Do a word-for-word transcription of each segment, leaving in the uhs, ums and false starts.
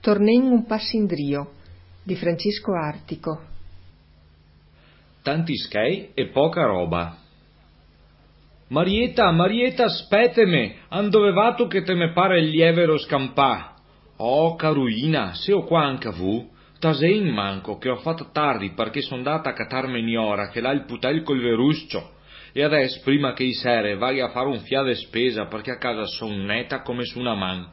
Tornen un passindrio di Francesco Artico. Tanti schei e poca roba. Marietta, Marietta, aspeteme, an dovevato che te me pare il lievero scampà. Oh, caruina, se ho qua anche vu, tasen manco, che ho fatto tardi perché son data a catarmeni ora, che l'ha il putel col veruscio. E adesso, prima che i sere, vai a fare un fiade spesa, perché a casa son neta come su una man.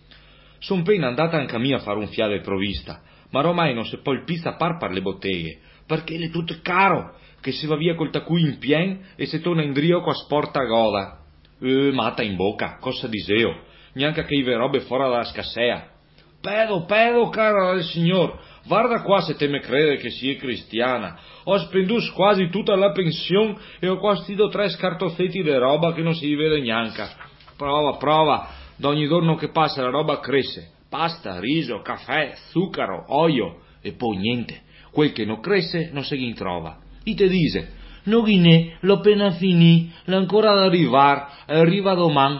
Son appena andata anche a mia a fare un fiade provvista, ma ormai non si può il pizza par per le botteghe, perché è tutto caro, che si va via col tacui in pien e se torna in drio qua sporta a gola. Eh, mata in bocca, cosa diseo, neanche che i robe fuori dalla scassea. Pedo, pedo, cara del signor, guarda qua se te me crede che sia cristiana. Ho spendus quasi tutta la pensione e ho qua stido tre scartofetti di roba che non si vede neanche. Prova, prova, d'ogni giorno che passa la roba cresce. Pasta, riso, caffè, zucchero, olio e poi niente. Quel che non cresce non si trova. E te dice, no ghine, l'ho appena finì, l'ho ancora da arrivar, arriva domani.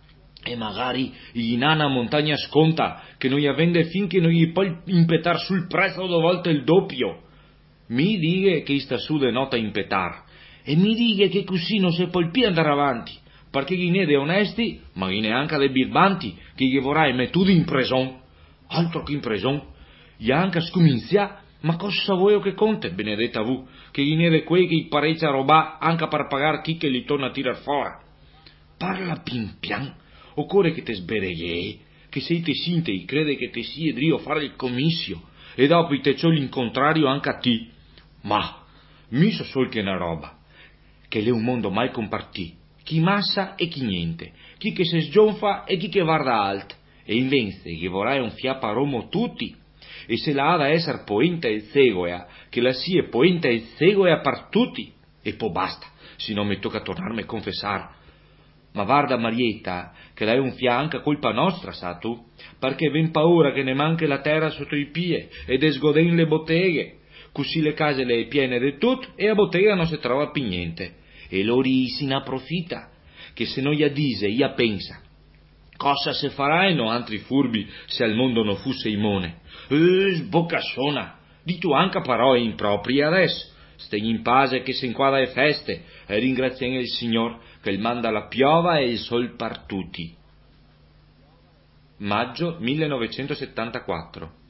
E magari gli nana montagna sconta, che non gli vende finché non gli puoi impetar sul prezzo due volte il doppio. Mi dice che sta su de nota impetar, e mi dice che così non si può più andare avanti, perché gli ne de onesti, ma gli ne anche de birbanti, che gli vorrai mettere in preson. Altro che in preson, gli anche scominzia, ma cosa vuoi che conte, benedetta vu, che gli ne de quei che gli parecchia roba anche per pagare chi che gli torna a tirar fuori. Parla pin pian, occorre che te sbereghi, che sei te sinte e crede che te sia drio fare il commissio, e dopo te c'ho l'incontrario anche a ti. Ma, mi so sol che una roba, che l'è un mondo mai compartì, chi massa e chi niente, chi che se sgionfa e chi che guarda alt, e invece che vorrai un fiappa a Romo tutti, e se la ha da essere poenta e seguea, che la sia poenta e seguea per tutti, e poi basta, se non mi tocca tornarmi a confessare. Ma guarda Marietta, che lei un fianco a colpa nostra, sa tu, perché ven paura che ne manchi la terra sotto i piedi ed esgoden le botteghe, così le case le è piene di tutto e a bottega non si trova più niente. E lori si ne approfitta, che se non gli dise, gli pensa, cosa se faranno altri furbi se al mondo non fosse imone? Eh, sbocassona, di tu anche parole improprie adesso. Stegni in pace che se inquadra le feste e ringraziamo il Signor che il manda la piova e il sol par tutti. Maggio millenovecentosettantaquattro.